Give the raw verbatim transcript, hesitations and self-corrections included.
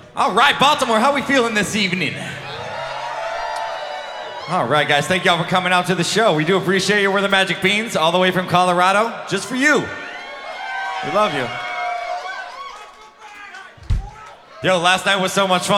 All right, Baltimore, how we feeling this evening? All right, guys, thank y'all for coming out to the show. We do appreciate you. We're the Magic Beans, all the way from Colorado, just for you. We love you. Yo, last night was so much fun.